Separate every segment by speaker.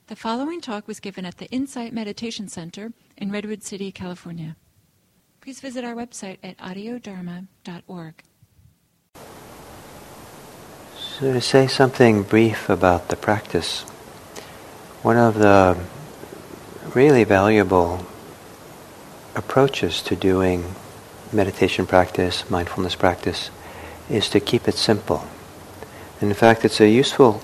Speaker 1: The following talk was given at the Insight Meditation Center in Redwood City, California. Please visit our website at audiodharma.org.
Speaker 2: So to say something brief about the practice, one of the really valuable approaches to doing meditation practice, mindfulness practice, is to keep it simple. And in fact, it's a useful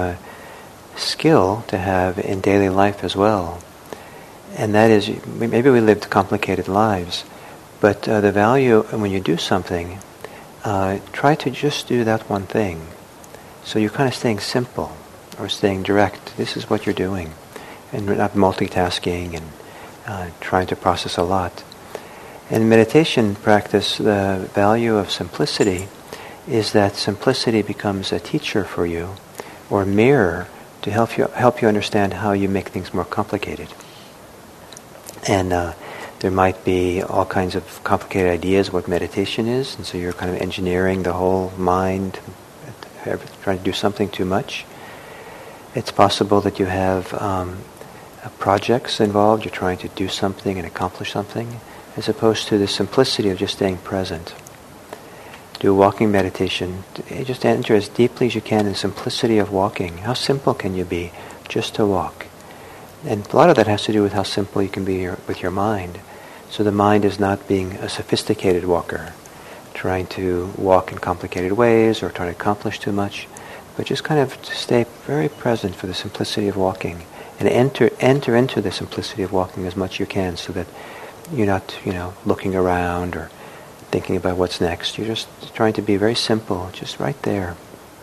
Speaker 2: skill to have in daily life as well. And that is, maybe we lived complicated lives, but the value when you do something, try to just do that one thing. So you're kind of staying simple or staying direct. This is what you're doing. And not multitasking and trying to process a lot. In meditation practice, the value of simplicity is that simplicity becomes a teacher for you, or a mirror to help you understand how you make things more complicated. And there might be all kinds of complicated ideas what meditation is, and so you're kind of engineering the whole mind, trying to do something too much. It's possible that you have projects involved, you're trying to do something and accomplish something, as opposed to the simplicity of just staying present. Do a walking meditation. Just enter as deeply as you can in the simplicity of walking. How simple can you be just to walk? And a lot of that has to do with how simple you can be with your mind. So the mind is not being a sophisticated walker, trying to walk in complicated ways or trying to accomplish too much, but just kind of stay very present for the simplicity of walking and enter into the simplicity of walking as much as you can, so that you're not, looking around or thinking about what's next. You're just trying to be very simple, just right there.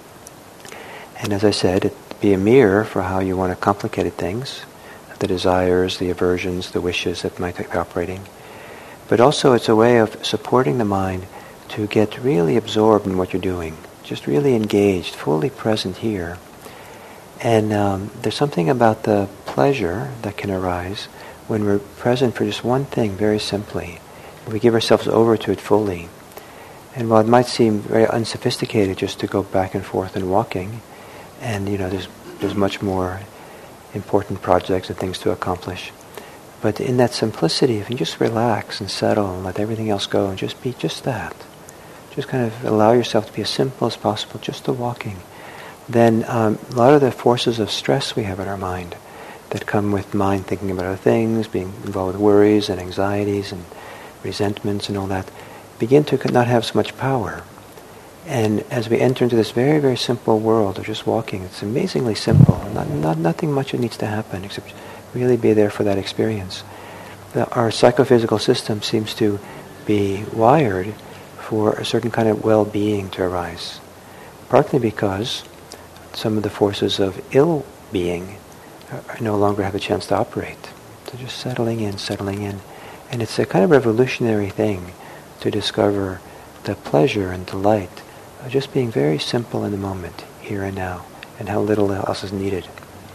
Speaker 2: And as I said, it'd be a mirror for how you want complicated things, the desires, the aversions, the wishes that might be operating. But also it's a way of supporting the mind to get really absorbed in what you're doing, just really engaged, fully present here. And there's something about the pleasure that can arise when we're present for just one thing very simply. We give ourselves over to it fully. And while it might seem very unsophisticated just to go back and forth and walking, and there's much more important projects and things to accomplish. But in that simplicity, if you just relax and settle and let everything else go and just be just that, just kind of allow yourself to be as simple as possible, just the walking, then a lot of the forces of stress we have in our mind that come with mind thinking about other things, being involved with worries and anxieties and resentments and all that, begin to not have so much power. And as we enter into this very, very simple world of just walking, it's amazingly simple. Nothing much needs to happen except really be there for that experience. Our psychophysical system seems to be wired for a certain kind of well-being to arise, partly because some of the forces of ill-being no longer have a chance to operate. So just settling in. And it's a kind of revolutionary thing to discover the pleasure and delight of just being very simple in the moment, here and now, and how little else is needed.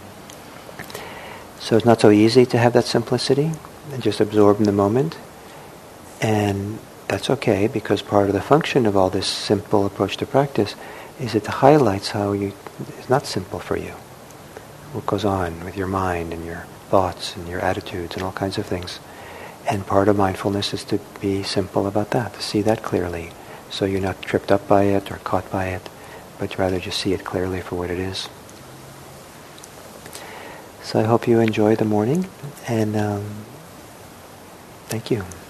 Speaker 2: So it's not so easy to have that simplicity and just absorb in the moment. And that's okay, because part of the function of all this simple approach to practice is it highlights how it's not simple for you. What goes on with your mind and your thoughts and your attitudes and all kinds of things. And part of mindfulness is to be simple about that, to see that clearly, so you're not tripped up by it or caught by it, but rather just see it clearly for what it is. So I hope you enjoy the morning, and thank you.